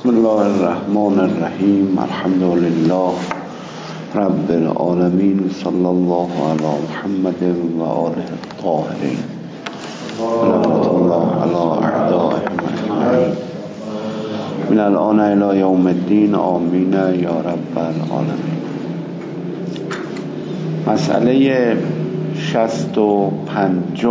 بسم الله الرحمن الرحیم. الحمد لله رب العالمین. صلی الله علی محمد و آله الطاهرین. رحمت الله علی اعدائهم اجمعین من الان الی یوم الدین. آمین یا رب العالمین. مسئله 65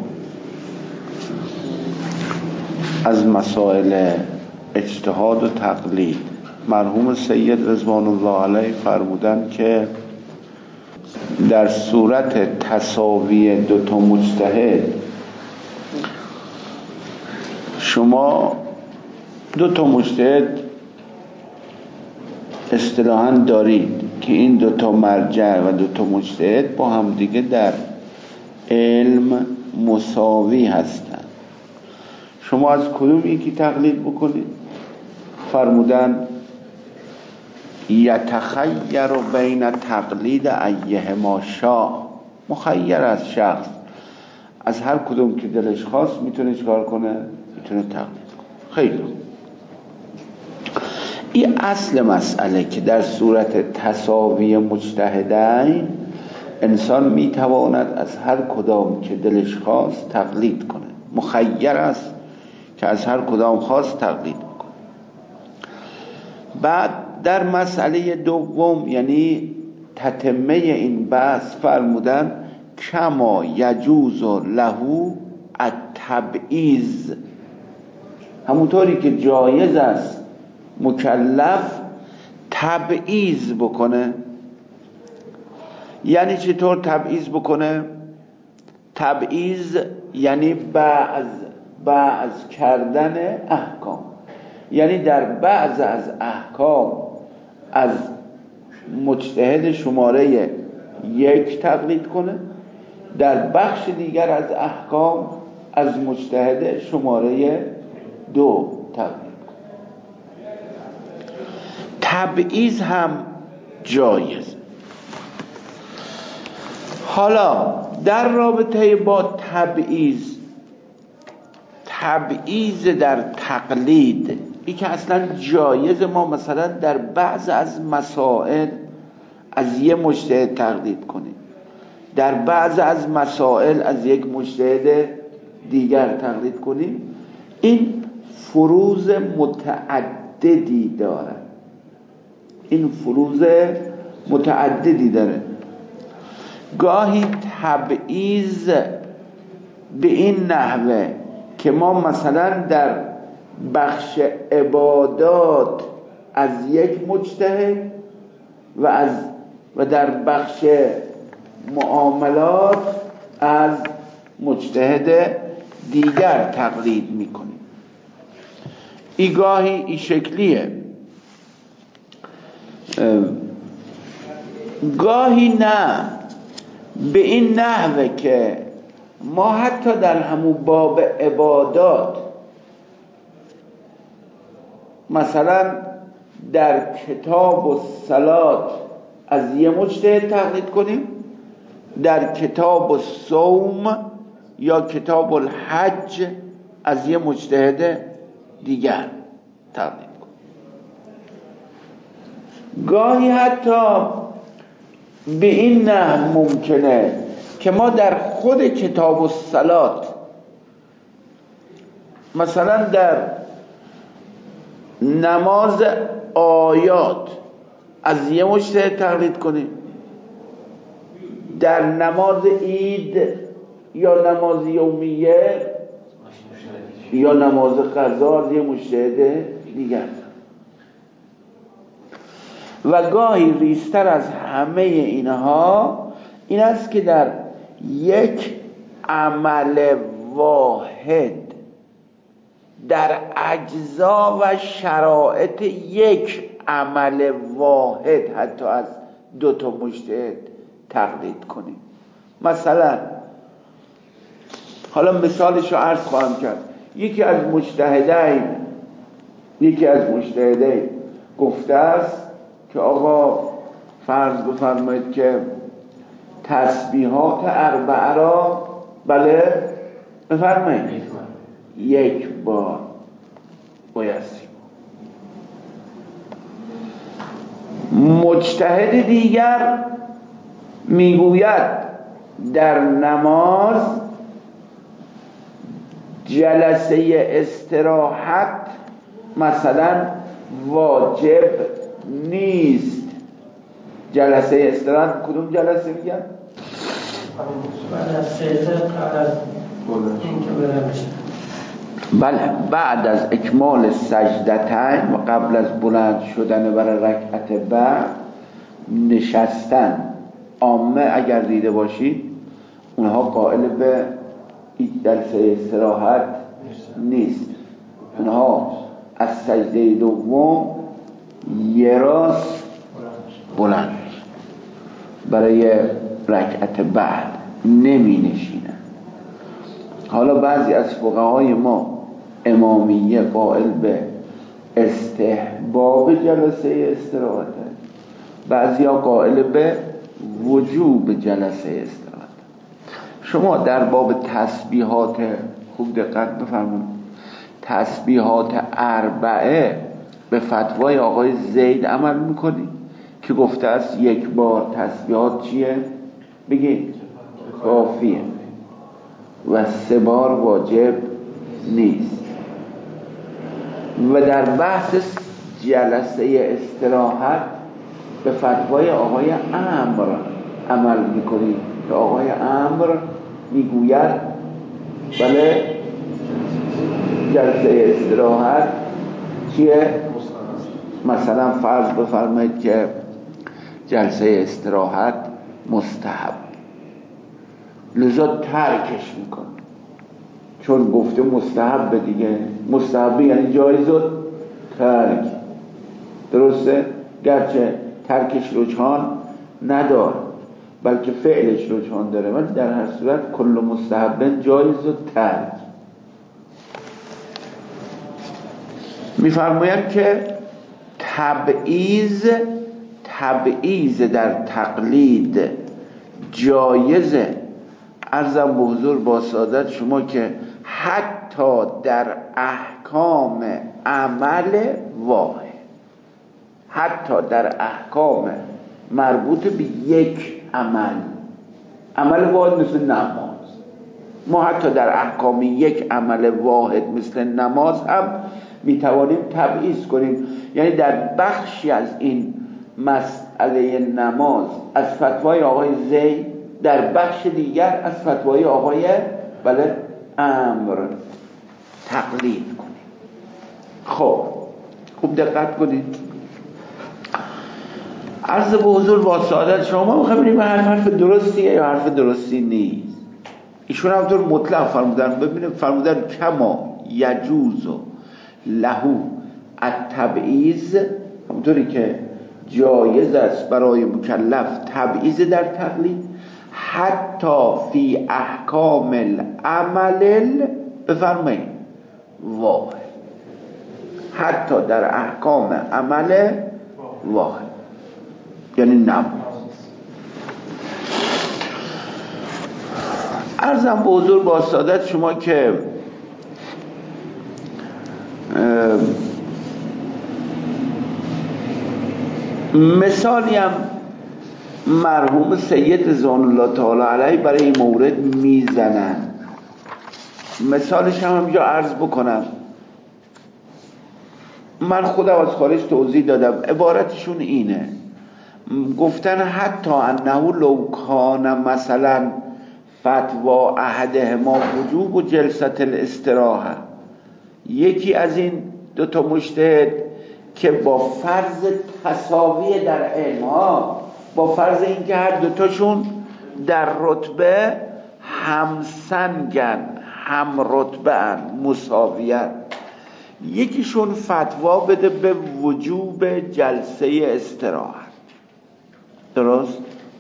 از مسائل اجتهاد و تقلید. مرحوم سید رضوان الله علیه فرمودند که در صورت تساوی دوتا مجتهد شما دوتا مجتهد اصطلاحاً دارید که این دوتا مرجع و دوتا مجتهد با هم دیگه در علم مساوی هستند. شما از کدوم یکی تقلید بکنید؟ فرمودن یتخیر بین تقلید ایهما شاء. مخیر از شخص از هر کدوم که دلش خواست میتونه چکار کنه؟ میتونه تقلید کنه. خیلی این اصل مسئله که در صورت تساوی مجتهدین انسان میتواند از هر کدام که دلش خواست تقلید کنه. مخیر است که از هر کدام خواست تقلید کنه. بعد در مسئله دوم یعنی تتمه این بحث فرمودن کما یجوز له التبعیض، همونطوری که جایز است مکلف تبعیض بکنه. یعنی چطور تبعیض بکنه؟ تبعیض یعنی بعض کردن احکام، یعنی در بعض از احکام از مجتهد شماره 1 تقلید کنه، در بخش دیگر از احکام از مجتهد شماره 2 تقلید کنه. تبعیض هم جایز. حالا در رابطه با تبعیض در تقلید، این که اصلا جایز ما مثلا در بعض از مسائل از یه مجتهد تقلید کنیم، در بعض از مسائل از یک مجتهد دیگر تقلید کنیم، این فروض متعددی داره. گاهی تبعیض به این نحوه که ما مثلا در بخش عبادات از یک مجتهد و در بخش معاملات از مجتهد دیگر تقلید میکنیم. ای گاهی این شکلیه، گاهی نه به این نحوه که ما حتی در همون باب عبادات مثلا در کتاب الصلات از یه مجتهد تقلید کنیم، در کتاب الصوم یا کتاب الحج از یه مجتهد دیگر تقلید کنیم. گاهی حتی به این نحو ممکنه که ما در خود کتاب الصلات مثلا در نماز آیات از یه مجتهد تقلید کنیم، در نماز عید یا نماز یومیه یا نماز قضا از یه مجتهد دیگر. و گاهی ریزتر از همه اینها این است که در یک عمل واحد در اجزا و شرایط یک عمل واحد حتی از دوتا مجتهد تقلید کنیم. مثلا حالا مثالش رو عرض خواهم کرد. یکی از مجتهدین گفته است که آقا فرض بفرمایید که تسبیحات اربعه را بله بفرمایید یک بار بایستی. مجتهد دیگر میگوید در نماز جلسه استراحت مثلا واجب نیست. جلسه استراحت کدوم جلسه میگن؟ بعد از سجده قبل از اینکه بلند بشه. بله، بعد از اکمال سجدتین و قبل از بلند شدن برای رکعت بعد نشستن. عامه اگر دیده باشید اونها قائل به جلسه استراحت نیست. اونها از سجده دوم یه راست بلند برای رکعت بعد نمی نشینن. حالا بعضی از فقهای ما امامیه قائل به استحباب جلسه استراحت، بعضی ها قائل به وجوب جلسه استراحت. شما در باب تسبیحات خوب دقت بفرمایید، تسبیحات اربعه به فتوای آقای زید عمل میکنید که گفته است یک بار تسبیحات چیه؟ بگید کافیه و 3 بار واجب نیست. و در بحث جلسه استراحت به فتوای آقای عمرو عمل میکنید که آقای عمرو میگوید بله جلسه استراحت چیه؟ مثلا فرض بفرمایید که جلسه استراحت مستحب، لذا ترکش میکنه چون گفته مستحب دیگه. مستحب یعنی جایز و ترک، درسته؟ گرچه ترکش رجحان نداره بلکه فعلش رجحان داره، ولی در هر صورت کل مستحب جایز و ترک. میفرماید که تبعیض در تقلید جایزه. عرضم به حضور با سعادت شما که حتی در احکام عمل واحد، حتی در احکام مربوط به یک عمل واحد مثل نماز، ما حتی در احکام یک عمل واحد مثل نماز هم میتوانیم تبعیض کنیم. یعنی در بخشی از این مسئله نماز از فتوای آقای زید، در بخش دیگر از فتوای آقای بله عمرو تقلید کنیم. خب خوب دقت کنید. عرض به حضور با سعادت شما میخوایم ببینیم حرف درستیه یا حرف درستی نیست. ایشون همطور مطلق فرمودن، ببینیم فرمودن کما یجوز لهو التبعیض، همونطوری که جایز است برای مکلف تبعیض در تقلید، حتی فی احکام العمل بفرمایید واحد، حتی در احکام عمل واحد یعنی نماز. عرضم به حضور با سعادت شما که مثالی هم مرحوم سید رضوان الله تعالی علیه برای این مورد میزنن. مثالش هم اینجا عرض بکنم. من خودم از خارج توضیح دادم، عبارتشون اینه، گفتن حتی انه لو کان مثلا فتوا احدهما وجوب و جلسه الاستراحه، یکی از این دوتا مجتهد که با فرض تساوی در علم ها، با فرض اینکه هر دوتاشون در رتبه همسنگن، هم رتبه‌ان، مساویان، یکیشون فتوا بده به وجوب جلسه استراحت، درست؟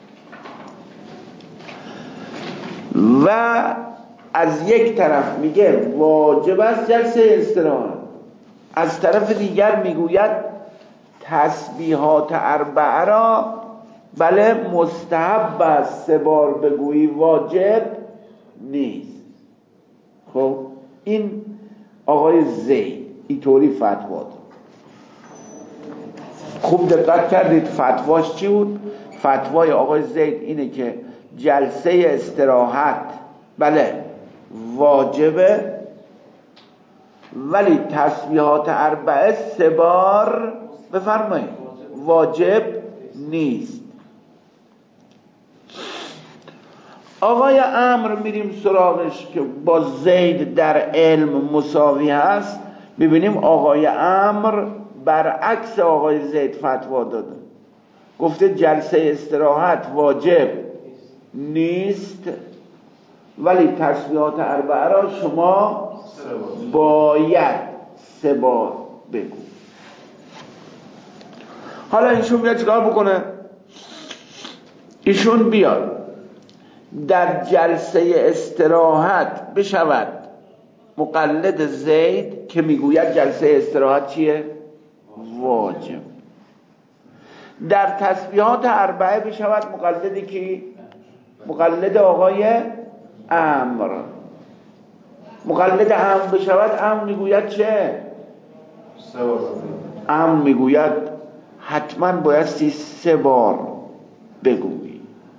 و از یک طرف میگه واجب است جلسه استراحت، از طرف دیگر میگوید تسبیحات اربعه را بله مستحب است 3 بار بگویی، واجب نیست. خب این آقای زید اینطوری فتوا داد. خوب دقت کردید فتواش چی بود؟ فتوای آقای زید اینه که جلسه استراحت بله واجبه، ولی تسبیحات اربعه 3 بار بفرمایید واجب نیست. آقای عمرو میریم سراغش که با زید در علم مساوی هست. ببینیم آقای عمرو برعکس آقای زید فتوا داده، گفته جلسه استراحت واجب نیست، ولی تسبیحات اربعه را شما باید 3 بار بگو. حالا ایشون بیاد چیکار بکنه؟ ایشون بیاد در جلسه استراحت بشود مقلد زید که میگوید جلسه استراحت چیه؟ واجب. در تسبیحات اربعه بشود مقلدی که مقلد آقای عمرو. مقلد عمرو بشود، عمرو میگوید چه؟ عمرو میگوید حتما بایستی 3 بار بگویی،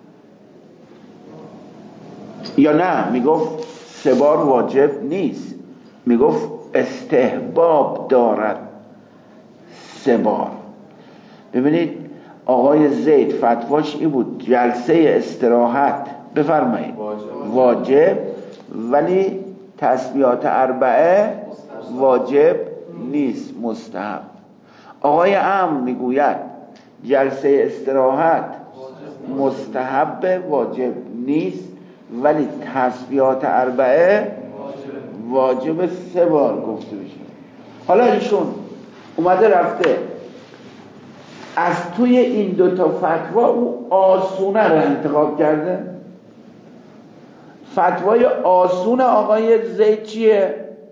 یا نه میگفت 3 بار واجب نیست، میگفت استحباب دارد 3 بار. ببینید آقای زید فتواش این بود جلسه استراحت بفرمایید واجب، ولی تسبیحات اربعه واجب نیست، مستحب. آقای عمرو میگوید جلسه استراحت مستحب واجب نیست، ولی تسبیحات اربعه واجب 3 بار گفته بشه. حالا ایشون اومده رفته از توی این 2 تا فتوا او آسونه رو انتخاب کرده. فتوای آسون آقای زید چیه؟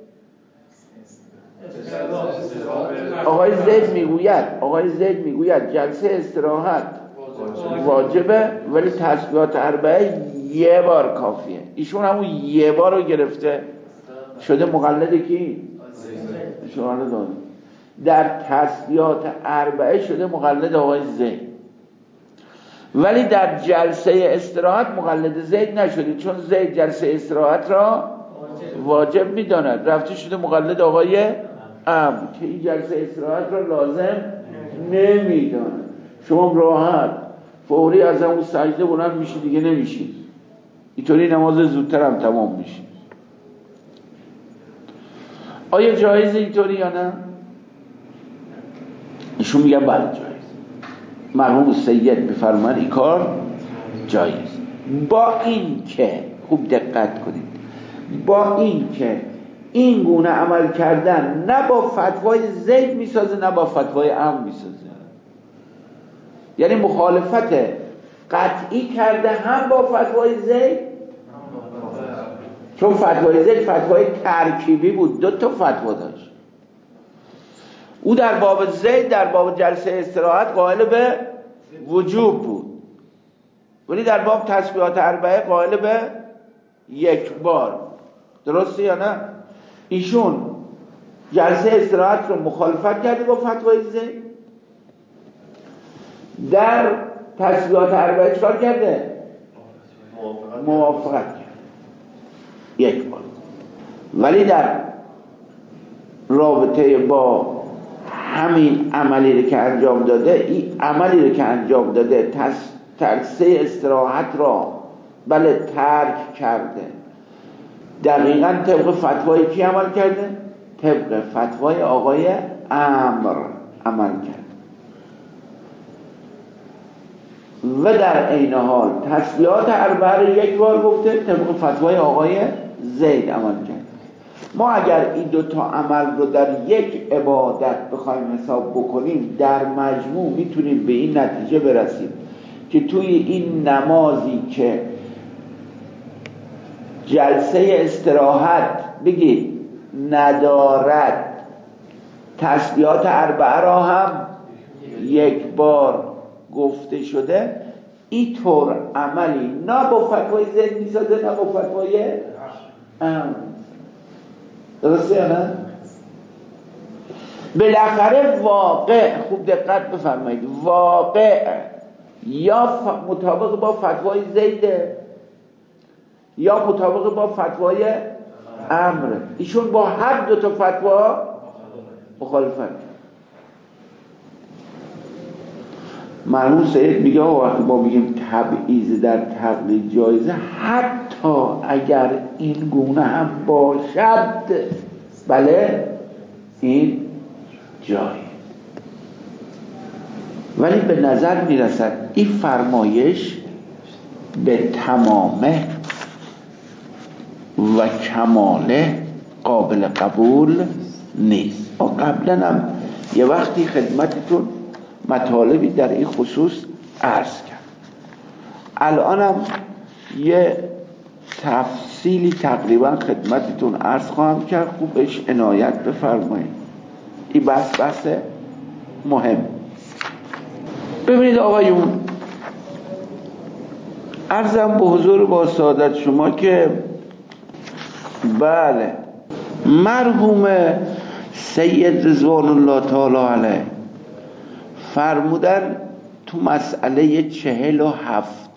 آقای زید میگوید جلسه استراحت واجبه، ولی تسبیحات اربعه 1 بار کافیه. ایشون همون 1 بار رو گرفته شده مقلد کی؟ شما داد. در تسبیحات اربعه شده مقلد آقای زید، ولی در جلسه استراحت مقلد زید نشده، چون زید جلسه استراحت را واجب میداند، رفته شده مقلد آقای عمرو که این جلسه استراحت را لازم نمیداند. شما راحت فوری از همون سجده بلند میشی دیگه نمیشی، اینطوری نماز زودتر هم تمام میشه. آیا جایزه اینطوری یا نه؟ ایشون میگه بله جایز. مرحوم سید میفرمان این کار جایز، با این که خوب دقت کنید، با این که این گونه عمل کردن نه با فتوای زید میسازه نه با فتوای عمرو میسازه، یعنی مخالفت قطعی کرده هم با فتوای زید، چون فتوای زید فتوای ترکیبی بود، 2 تا فتوا داشت. او در باب زید در باب جلسه استراحت قائل به وجوب بود، ولی در باب تسبیحات اربعه قائل به 1 بار. درسته یا نه؟ ایشون جلسه استراحت رو مخالفت کرده با فتوای زید، در تسبیحات اربعه چکار کرده؟ موافقت کرده 1 بار. ولی در رابطه با همین عملی رو که انجام داده، این عملی رو که انجام داده جلسه استراحت را بله ترک کرده، دقیقاً طبق فتوای کی عمل کرده؟ طبق فتوای آقای عمرو عمل کرد، و در عین حال تسبیحات اربعه رو 1 بار گفته، طبق فتوای آقای زید عمل کرد. ما اگر این 2 تا عمل رو در یک عبادت بخوایم حساب بکنیم، در مجموع میتونیم به این نتیجه برسیم که توی این نمازی که جلسه استراحت بگید ندارد، تسبیحات اربعه را هم 1 بار گفته شده، این طور عملی نه با فتوای زید میسازه نه با فتوای عمرو. درسته یا نه؟ بالاخره واقع، خوب دقت بفرمایید، واقع یا مطابق با فتوای زیده یا مطابق با فتوای امر. ایشون با هر دو تا فتوا مخالفت. مرحوم سید میگه وقتی ما میگیم تبعیض در تقلید جایزه، حتی اگر این گونه هم باشد، بله این جای، ولی به نظر میرسد این فرمایش به تمامه و کماله قابل قبول نیست. ما قبلا هم یه وقتی خدمتتون مطالبی در این خصوص عرض کرد، الانم یه تفصیلی تقریبا خدمتتون عرض خواهم کرد، خوبش عنایت بفرمایید. این بحث مهم. ببینید آقایون، عرضم به حضور با سعادت شما که بله مرحوم سید رضوان الله تعالی علیه فرمودن تو مسئله 47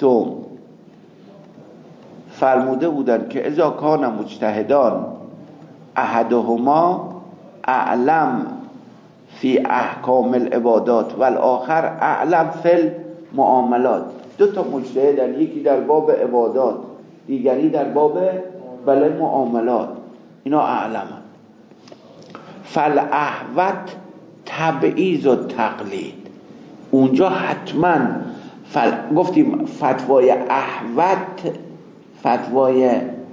فرموده بودن که اذا کان مجتهدان احدهما اعلم فی احکام العبادات و الاخر اعلم فی المعاملات. دو تا مجتهدن، یکی در باب عبادات دیگری در باب معاملات، اینا اعلمن. فالاحوط تبعیض و تقلید. اونجا حتما گفتیم فتوای احوط، فتوای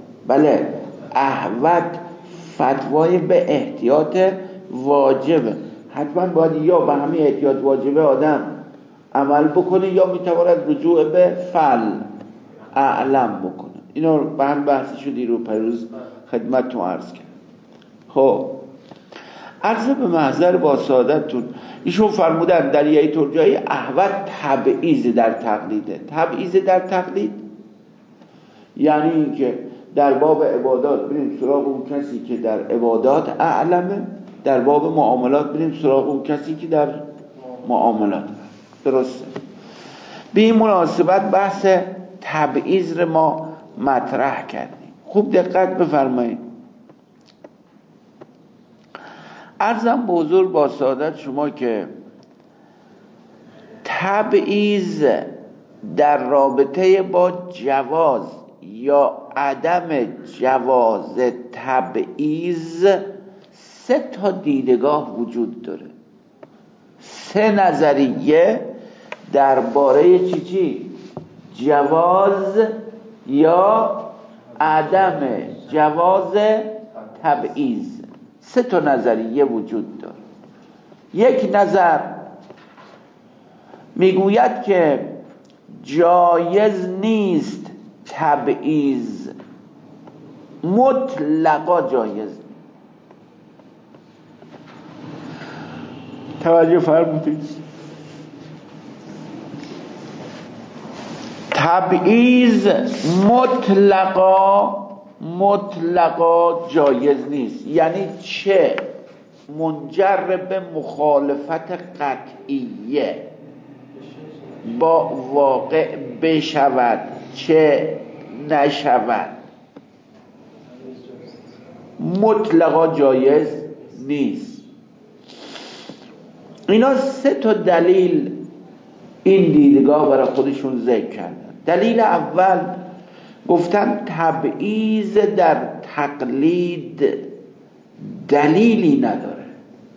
احوط فتوای به احتیاط واجبه، حتما باید یا به همین احتیاط واجبه آدم عمل بکنه یا میتواند رجوع به فعل اعلم بکنه. اینا به هم بحث شدی رو پیروز خدمتتون عرض کرد. خب عرض به محضر با سعادتتون، ایشون فرمودن در یه طور جایی احوط تبعیض در تقلیده. تبعیض در تقلید یعنی این که در باب عبادات بریم سراغ اون کسی که در عبادات اعلمه، در باب معاملات بریم سراغ اون کسی که در معاملات. درسته؟ به این مناسبت بحث تبعیض رو ما مطرح کردیم. خوب دقت بفرمایید. عرضم به حضور با سعادت شما که تبعیض در رابطه با جواز یا عدم جواز تبعیض 3 تا دیدگاه وجود داره، 3 نظریه درباره چی؟ جواز یا عدم جواز تبعیض. 3 تا نظریه وجود داره. یک نظر میگوید که جایز نیست تبعیض، مطلقا جایز نیست. توجه فرمودید؟ تبعیض مطلقا جایز نیست، یعنی چه منجر به مخالفت قطعیه با واقع بشود چه نشود، مطلقا جایز نیست. اینا 3 تا دلیل این دیدگاه برای خودشون ذکر کردن. دلیل اول گفتن تبعیض در تقلید دلیلی نداره.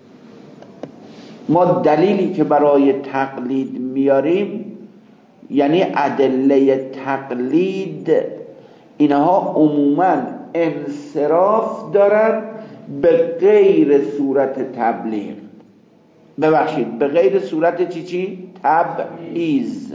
ما دلیلی که برای تقلید میاریم یعنی ادله تقلید، اینها عموماً انصراف دارن به غیر صورت تبلیغ، ببخشید به غیر صورت چی؟ تبعیض.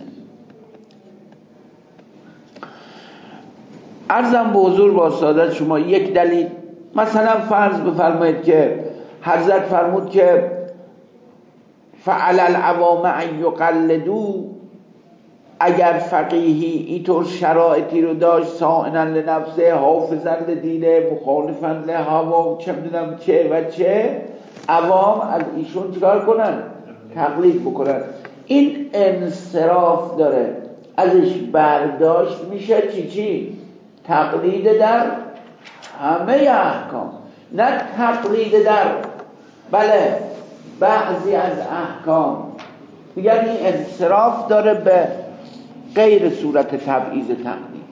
عرضم به حضور با سعادت شما یک دلیل، مثلا فرض بفرمایید که حضرت فرمود که فعل العوام ان یقلدوا، اگر فقیهی اینطور شرایطی رو داشت صائنا لنفسه حافظا لدینه مخالفا لهوا چه میدونم چه و چه، عوام از ایشون چیکار کنن؟ تقلید بکنن. این انصراف داره، ازش برداشت میشه چی؟ تقلید در همه احکام، نه تقلید در بله بعضی از احکام. دیگر این انصراف داره به غیر صورت تبعیض تقلید.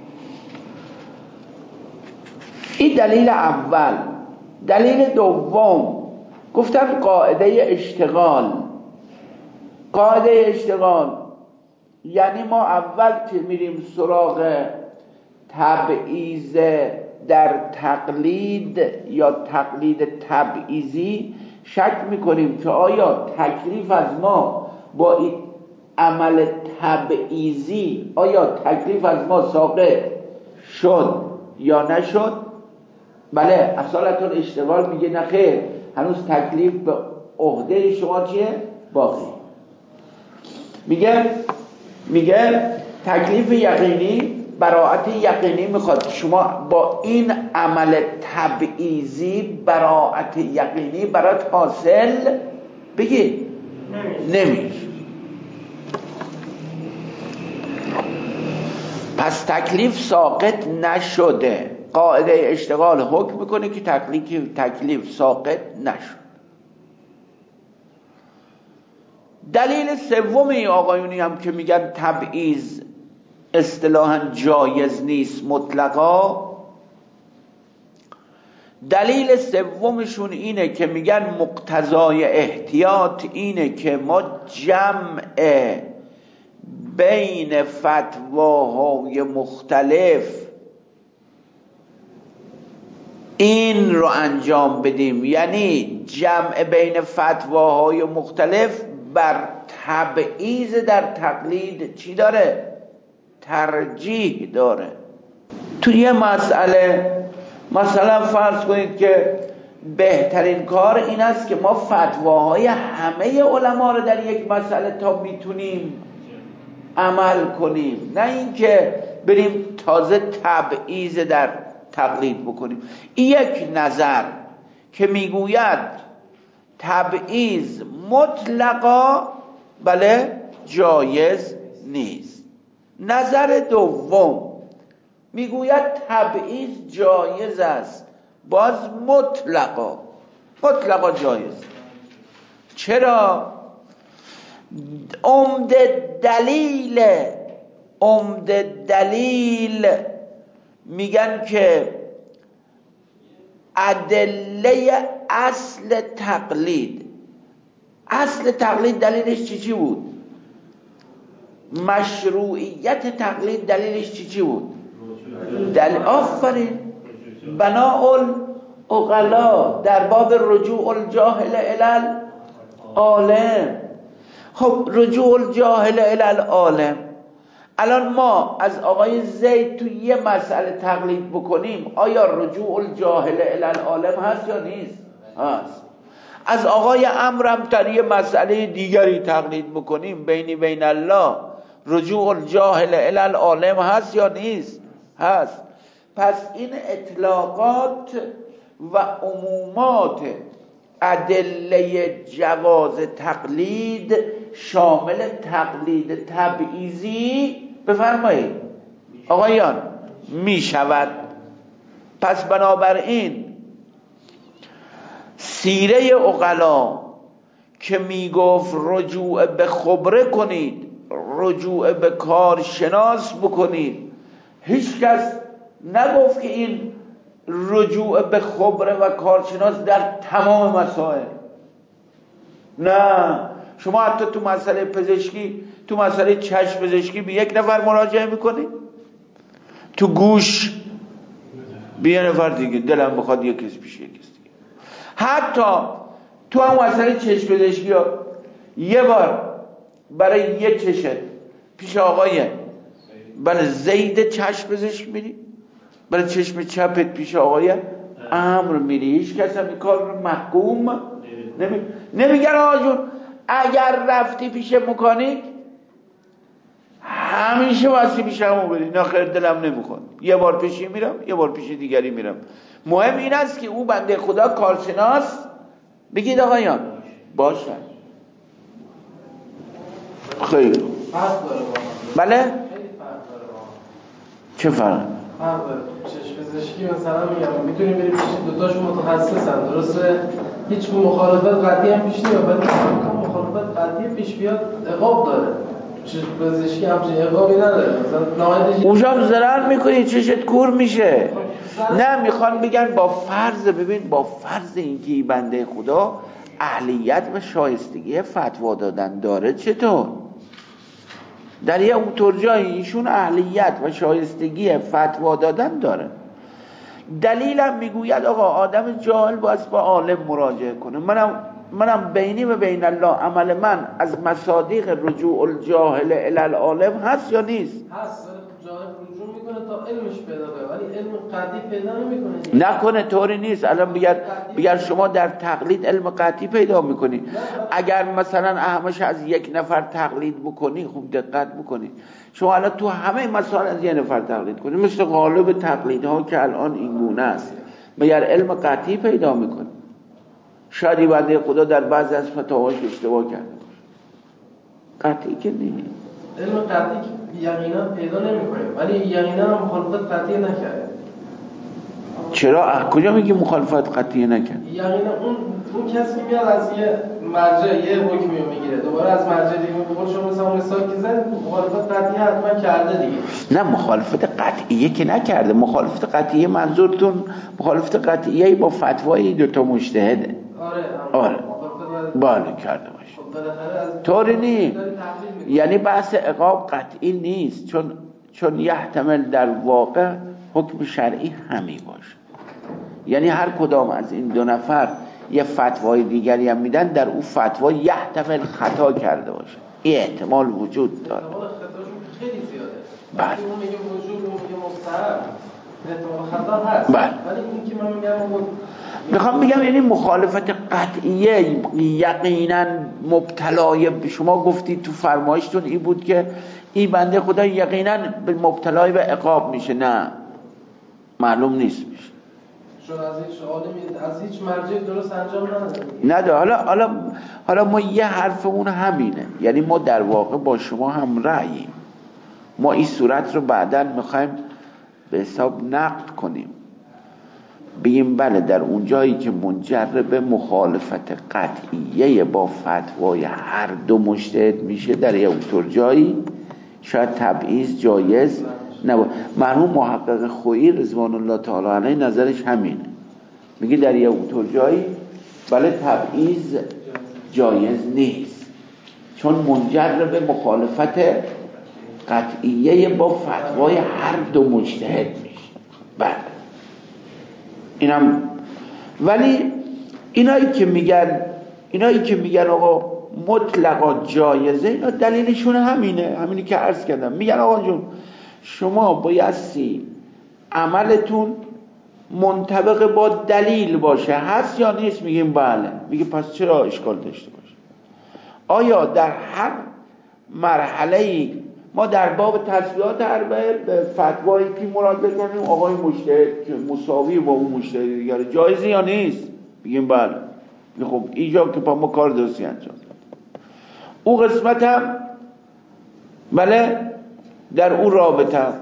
این دلیل اول. دلیل دوم گفتم قاعده اشتغال. قاعده اشتغال یعنی ما اول که میریم سراغ تبعیض در تقلید یا تقلید تبعیضی شک میکنیم که آیا تکلیف از ما با این عمل تبعیضی، آیا تکلیف از ما ساقط شد یا نشد؟ بله، اصالت اشتغال میگه نه خیر، هنوز تکلیف به عهده شما چیه؟ باقی. میگه تکلیف یقینی، براءت یقینی میخواد. شما با این عمل تبعیضی براءت یقینی برات حاصل بگی نمیشه. پس تکلیف ساقط نشده. قاعده اشتغال حکم میکنه که تکلیف ساقط نشد. دلیل سومی آقایونی هم که میگن تبعیض اصطلاحاً جایز نیست مطلقا، دلیل سومشون اینه که میگن مقتضای احتیاط اینه که ما جمع بین فتواهای مختلف این رو انجام بدیم. یعنی جمع بین فتواهای مختلف بر تبعیض در تقلید چی داره؟ ترجیح داره. تو یه مسئله مثلا فرض کنید که بهترین کار این است که ما فتواهای همه علما رو در یک مسئله تا میتونیم عمل کنیم، نه اینکه بریم تازه تبعیض در تقلید بکنیم. این یک نظر که میگوید تبعیض مطلقا بله جایز نیست. نظر دوم میگوید تبعیض جایز است، باز مطلقا جایز. چرا؟ عمده دلیل میگن که ادله اصل تقلید دلیلش چی بود؟ مشروعیت تقلید دلیلش چی بود؟ آفرین، بناء العقلا در باب رجوع الجاهل الی العالم. خب رجوع الجاهل الی العالم، الان ما از آقای زید تو یه مسئله تقلید بکنیم، آیا رجوع الجاهل الی العالم هست یا نیست؟ هست. از آقای عمرو در یه مسئله دیگری تقلید بکنیم، بین الله، رجوع الجاهل الی العالم هست یا نیست؟ هست. پس این اطلاقات و عمومات ادله جواز تقلید شامل تقلید تبعیضی بفرمایید آقایان می شود. پس بنابراین سیره عقلا که می گفت رجوع به خبره کنید، رجوع به کارشناس بکنید، هیچ کس نگفت که این رجوع به خبره و کارشناس در تمام مسائل. نه، شما حتی تو مسئله پزشکی، تو مسئله چشم پزشکی به یک نفر مراجعه میکنید، تو گوش به یک نفر دیگه، دلم بخواد یک کس پیش یک کس دیگه. حتی تو هم مسئله چشم پزشکی ها یه بار برای یه چشم پیش آقای بله زید چشم پزشک میری، برای چشم چپت پیش آقای عمرو میری. هیچ کس هم این کار رو محکوم نمیگن آجون اگر رفتی پیش مکانیک همیشه واسه پیش همون بری. نه خیر، دلم نمیخواد، یه بار پیشی میرم، یه بار پیش دیگری میرم. مهم این است که او بنده خدا کارشناس بگید آقایان باشه خیلی فرق داره بله؟ خیلی فرق داره چه فرق؟ فرق داره. چشم پزشکی مثلا میگم میتونی بری پیش دوتاشون متخصصن درسته؟ هیچ مخالفت قطعی هم پیش نمیاد ولی مخالفت قطعی پیش بیاد عقاب داره. چشم پزشکی همچین عقابی نداره مثلا نهایتش اونجا ضرر میکنی چشت کور میشه. نه میخوان بگن با فرض، ببین با فرض اینکه این بنده خدا اهلیت و شایستگی فتوا دادن داره، چطور در یه اونطور جایی ایشون اهلیت و شایستگی فتوا دادن داره؟ دلیلم میگوید آقا آدم جاهل باید با عالم مراجعه کنه. منم بینی و بین الله عمل من از مصادیق رجوع الجاهل الی العالم هست یا نیست؟ هست. جاهل رجوع میکنه تا علمش پیدا کنه ولی علم قطعی پیدا نمیکنه. نکنه طوری نیست. الان بگر شما در تقلید علم قطعی پیدا میکنی. اگر مثلا همش از یک نفر تقلید بکنی، خوب دقت بکنی، شما الان تو همه مسائل از یک نفر تقلید کنی، مثل غالب تقلیدها که الان این گونه است، مگر علم قطعی پیدا میکنی؟ شاید بنده خدا در بعضی از فتاواش اشتباه کرده باشه، قطعی که نیست. علم قطعی یقینا پیدا نمیکنه ولی یقینا هم مخالفت قطعی نکرده. چرا؟ کجا میگی مخالفت قطعی نکرد؟ یقینا اون کسی میاد از یه مرجع یه حکمی رو میگیره دوباره از مرجع دیگه بقول شما مثلا مثال که زد مخالفت قطعی حتما کرده دیگه. نه مخالفت قطعیه که نکرده. مخالفت قطعیه منظورتون مخالفت قطعیه با فتوای دوتا مجتهده؟ آره بالا کرده باشه. طوری نیست. یعنی بحث عقاب قطعی نیست، چون یحتمل در واقع حکم شرعی همی باشه. یعنی هر کدام از این دو نفر یه فتوای دیگری هم میدن، در اون فتوا یحتمل خطا کرده باشه. این احتمال وجود داره. احتمال خطاشون خیلی زیاده. بله. اون میگه وجود، اون میگه مستحب. احتمال خطا هست. بله. ولی این که من میگم میخوام بگم یعنی مخالفت قطعیه یقینا مبتلای، شما گفتید تو فرمایشتون این بود که این بنده خدا یقینا مبتلای به عقاب میشه. نه معلوم نیست میشه، چون از هیچ عالمی از هیچ مرجع درست انجام نداده. حالا ما یه حرفمون همینه، یعنی ما در واقع با شما هم رأییم. ما این صورت رو بعداً میخوایم به حساب نقد کنیم، بگیم بله در اون جایی که منجر به مخالفت قطعیه با فتوای هر دو مجتهد میشه، در یه اونطور جایی شاید تبعیض جایز نباشه. مرحوم محقق خویی رضوان الله تعالی علیه نظرش همینه، میگه در یه اونطور جایی بله تبعیض جایز نیست، چون منجر به مخالفت قطعیه با فتوای هر دو مجتهد میشه. بله اینم. ولی اینایی که میگن آقا مطلقا جایزه، اینا دلیلشون همینی که عرض کردم. میگن آقا جون شما بایستی عملتون منطبق با دلیل باشه، هست یا نیست؟ میگیم بله. میگه پس چرا اشکال داشته باشه؟ آیا در هر مرحله ما در باب تسبیحات اربعه به فتوایی که مراجعه کنیم آقای مجتهد که مساوی با اون مجتهد دیگر جایزه یا نیست؟ میگیم بله. خب اینجا که با ما کار درستی انجام داد. اون قسمت هم بله در اون رابطه هم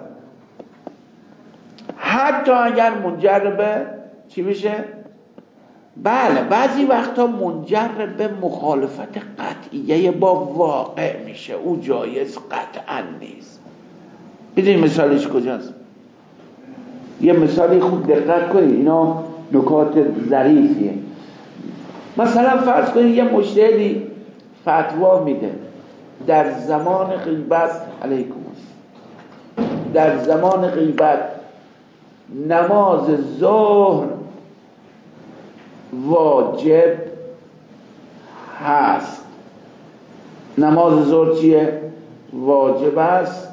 حتی اگر منجر به چی میشه؟ بله بعضی وقتا منجر به مخالفت قطعیه با واقع میشه، او جایز قطعا نیست. بدین مثالش کجاست؟ یه مثالی خوب دقت کنید، اینا نکات ظریفیه. مثلا فرض کنید یه مجتهدی فتوا میده در زمان غیبت علیکم در زمان غیبت نماز ظهر واجب هست. نماز ظهر چیه؟ واجب است.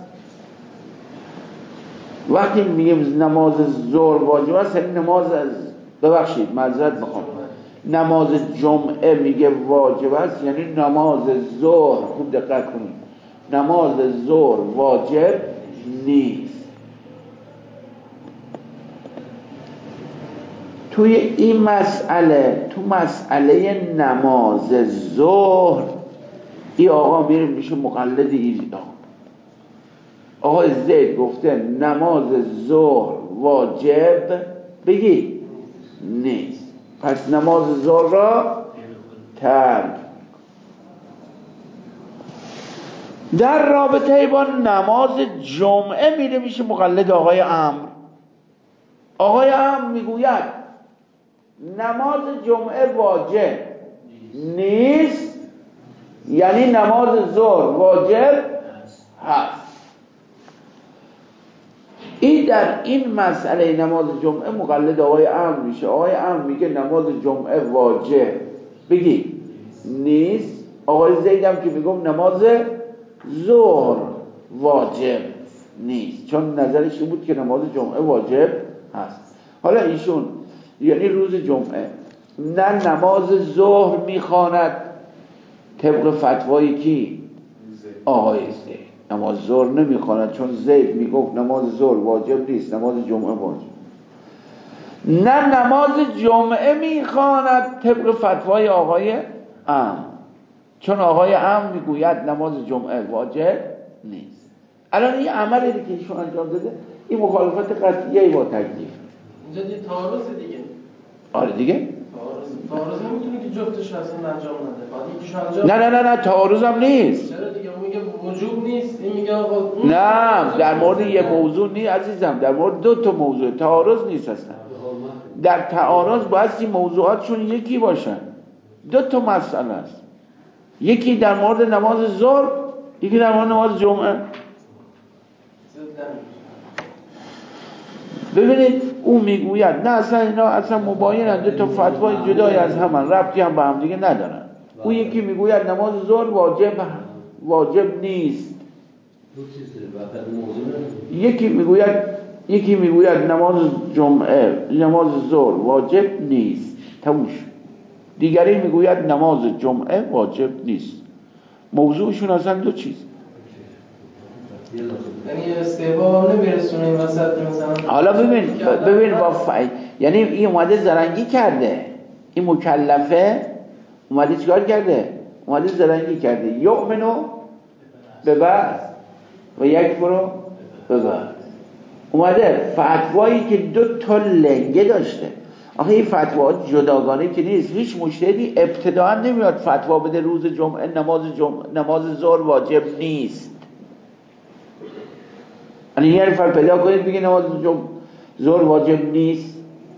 وقتی میگیم نماز ظهر واجب است یعنی ببخشید معذرت میخوام، نماز جمعه میگه واجب است یعنی نماز ظهر، خوب دقت کنید، نماز ظهر واجب نیست. توی این مسئله، تو مسئله نماز ظهر، این آقا میره میشه مقلد این آقا زید گفته نماز ظهر واجب بگی نیست، پس نماز ظهر را ترک. در رابطه با نماز جمعه میره میشه مقلد آقای عمرو. آقای عمرو میگوید نماز جمعه واجب نیست، یعنی نماز ظهر واجب هست. این در این مسئله نماز جمعه مقلد آقای عمرو میشه. آقای عمرو میگه نماز جمعه واجب بگی نیست، آقای زیدم که میگم نماز ظهر واجب نیست، چون نظرش این بود که نماز جمعه واجب هست. حالا ایشون یعنی روز جمعه نه نماز ظهر میخواند طبق فتوای کی؟ آقای زید. نماز ظهر نمیخواند چون زید میگفت نماز ظهر واجب نیست، نماز جمعه واجب. نه نماز جمعه میخواند طبق فتوای آقای عمرو، چون آقای عمرو میگوید نماز جمعه واجب نیست. الان این عملی که ایشون انجام داده این مخالفت قطعیه با تکلیف. اینجا دیگه تعارض دیگه. آره دیگه تعارض نمیتونه که جفتش اصلا انجام نده. بعد یکیش انجام نه تعارض هم نیست. چرا دیگه؟ اون میگه وجوب نیست، این میگه آقا نه در مورد یه موضوع نیست عزیزم، در مورد دو تا موضوع تعارض نیست اصلا. در تعارض باید این موضوعاتشون یکی باشن. دو تا مسئله است، یکی در مورد نماز ظهر، یکی در مورد نماز جمعه. ببینید او میگوید نه اصلا اینا اصلا مباینن، دو تا فتوای جدای از همن، ربطی هم به هم دیگه ندارن. او یکی میگوید نماز ظهر واجب نیست، یکی میگوید نماز جمعه نماز ظهر واجب نیست تموش، دیگری میگوید نماز جمعه واجب نیست. موضوعشون اصلا دو چیز. یعنی استحباب نمیرسونه این وسط مثلا. حالا ببین یعنی این اومده زرنگی کرده، این مکلفه اومده چیکار کرده؟ اومده زرنگی کرده. یؤمنو به بعض و یکفرو به بعض. اومده فتوایی که دو تا لنگه داشته. آخه این فتوا جداگانه که نیست، هیچ مجتهدی ابتداء نمیاد فتوا بده روز جمعه نماز ظهر واجب نیست. یه نفر پیدا کنید بگه نماز ظهر واجب نیست.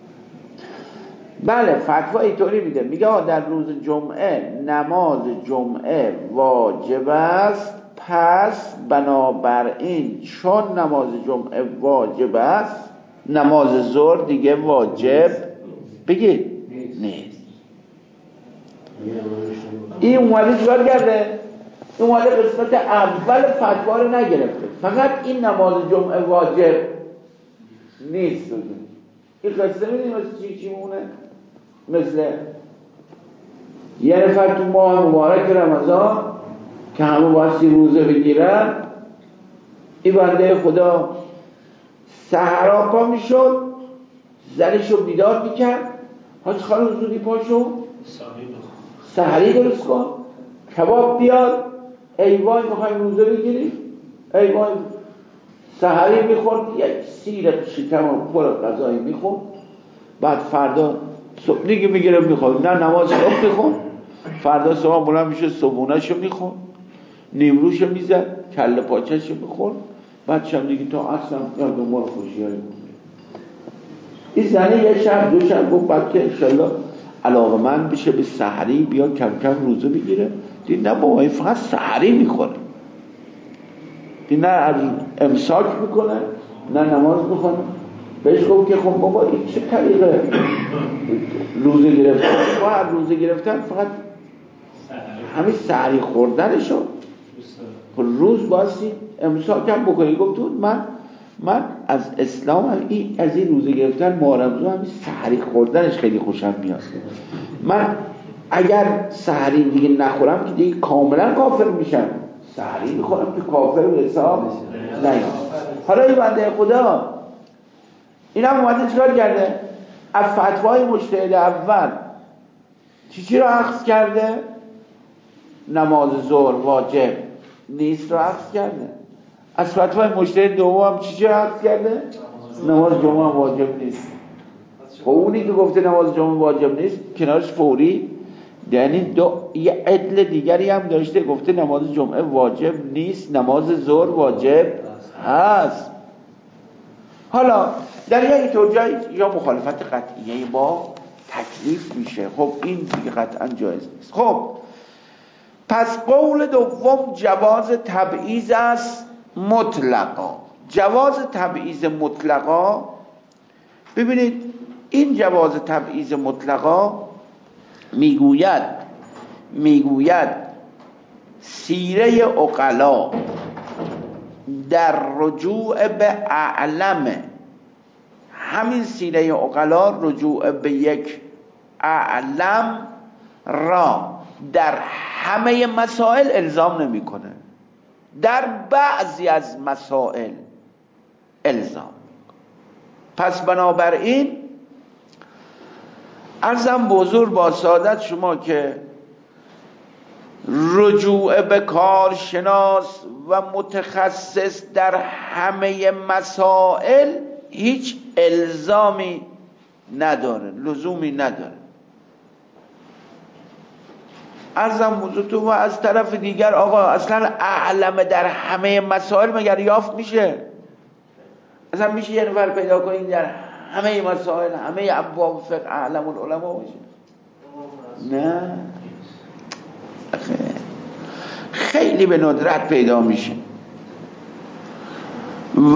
بله فتوا اینطوری میده، میگه در روز جمعه نماز جمعه واجب است، پس بنابراین چون نماز جمعه واجب است نماز ظهر دیگه واجب بگید نیست. این اومده چیکار کرده؟ این اومده قسمت اول فتوا رو نگرفته، فقط این نماز جمعه واجب نیست. این قصه میدونی مثل چی مونه؟ مثل یه نفر تو ماه مبارک رمضان که همه بایستی روزه بگیرن، این بنده خدا سحرا پا میشد، زنشو بیدار میکرد، حاج خانم زودی پاشو سحری درست کن، کباب بیار، ای وای میخوایم روزه بگیریم، ای وای سحری میخورد، یک سیر شکم و پر غذایی میخورد، بعد فردا صبح دیگه میگیره میخورد، نه نماز صبح میخورد، فردا صبح بلند میشه صبحونه‌شو میخورد، نیمروشو میزد، کله پاچه‌شو میخورد، بعد شب دیگه تا اصلا دنبال خوشیایی بود. این زنه یه شب دو شب گفت بعد که انشالله علاقه‌مند بشه به سحری بیا کم کم روزه بگیره. دید نه بابا این فقط سحری میخوره، دید نه از امساک میکنه نه نماز میخونه. بهش گفت که خب بابا این چه طریقه روزه گرفتن؟ باید روزه گرفتن فقط همین سحری خوردنشو روز باستی امساک هم بکنی. گفت من از اسلام از این روزه گرفتن محرم همین سحری خوردنش خیلی خوشم میاد. من اگر سحری دیگه نخورم که دیگه کاملا کافر میشم، سحری میخورم که کافر به حساب نیام. حالا این بنده خدا این هم اومده چیکار کرده؟ از فتوای مجتهد اول چی رو اخذ کرده؟ نماز ظهر واجب نیست رو اخذ کرده. از فتوای مجتهد دوم چی رو اخذ کرده؟ نماز جمعه واجب نیست. خب اونی که گفته نماز جمعه واجب نیست کنارش فوری، یعنی یه عدل دیگری هم داشته گفته نماز جمعه واجب نیست، نماز ظهر واجب هست. حالا در یک طور جایی یا مخالفت قطعیه با تکلیف میشه، خب این دیگه قطعا جایز نیست. خب پس قول دوم جواز تبعیض است مطلقا. جواز تبعیض مطلقا، ببینید این جواز تبعیض مطلقا میگوید سیره عقلا در رجوع به اعلم، همین سیره عقلا رجوع به یک اعلم را در همه مسائل الزام نمیکنه، در بعضی از مسائل الزام. پس بنابراین عرضم بزرگ با سعادت شما که رجوع به کارشناس و متخصص در همه مسائل هیچ الزامی نداره، لزومی نداره. عرضم بزرگتون و از طرف دیگر آقا اصلا اعلم در همه مسائل مگر یافت میشه؟ اصلا میشه یه نفر پیدا کنید در همه مسائل همه ابواب فقه اعلم العلماء باشه؟ نه، خیلی به ندرت پیدا میشه. و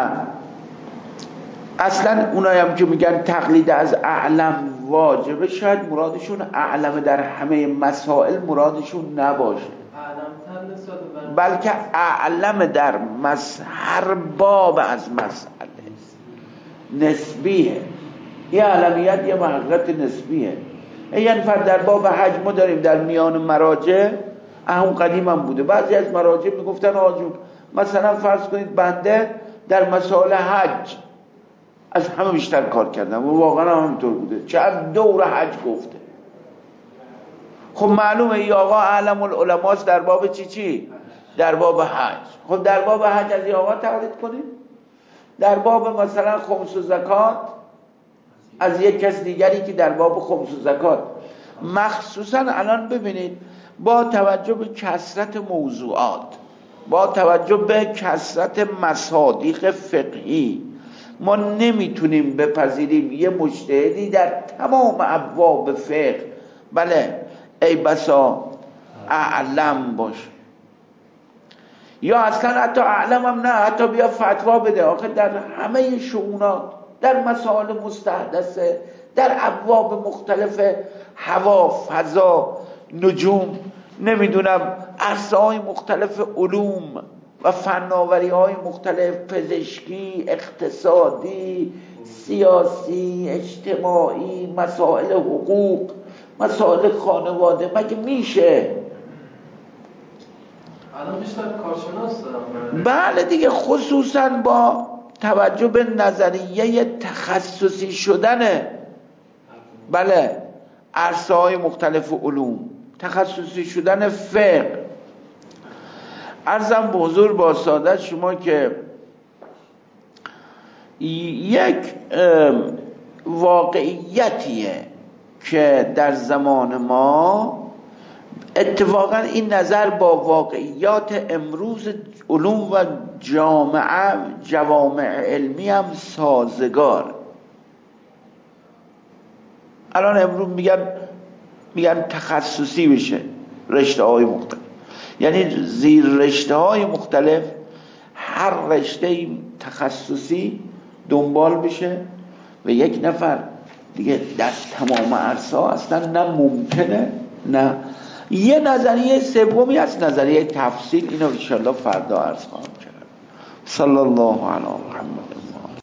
اصلا اونایی هم که میگن تقلید از اعلم واجبه، شاید مرادشون اعلم در همه مسائل مرادشون نباشه، بلکه اعلم در هر باب از مسئله نسبیه. یه علمیت یه حقیقت نسبیه. یه نفر در باب حج ما داریم در میان مراجع، اون قدیم هم بوده، بعضی از مراجع میگفتن آجون مثلا فرض کنید بنده در مسائل حج از همه بیشتر کار کردم و واقعا همینطور بوده، چند دور حج گفته. خب معلومه ای آقا اعلم العلماست در باب چی؟ در باب حج. خب در باب حج از این آقا تقلید کنید؟ در باب مثلا خمس و زکات از یک کس دیگری که در باب خمس و زکات، مخصوصا الان ببینید با توجه به کثرت موضوعات، با توجه به کثرت مصادیق فقهی، ما نمیتونیم بپذیریم یه مجتهدی در تمام ابواب فقه بله ای بسا اعلم باشه، یا اصلا حتی اعلم هم نه، حتی بیا فتوا بده. آخه در همه شؤونات، در مسائل مستحدثه، در ابواب مختلف هوا، فضا، نجوم، نمیدونم عرصه‌های مختلف علوم و فناوری‌های مختلف، پزشکی، اقتصادی، سیاسی، اجتماعی، مسائل حقوق، مسائل خانواده، مگه میشه؟ الان بیشتر کارشناس دارم. بله دیگه، خصوصا با توجه به نظریه تخصصی شدن بله عرصه‌های مختلف علوم، تخصصی شدن فقه. عرضم به حضور با سعادت شما که یک واقعیتیه که در زمان ما اتفاقا این نظر با واقعیات امروز علوم و جوامع علمی هم سازگار. الان امروز میگن تخصصی بشه رشته های مختلف، یعنی زیر رشته های مختلف هر رشته تخصصی دنبال بشه و یک نفر دیگه در تمام عرصه ها اصلا نه ممکنه نه. یه نظریه سومی از نظریه تفصیل، اینو انشاءالله فردا عرض خواهم کرد. صلی الله علی محمد.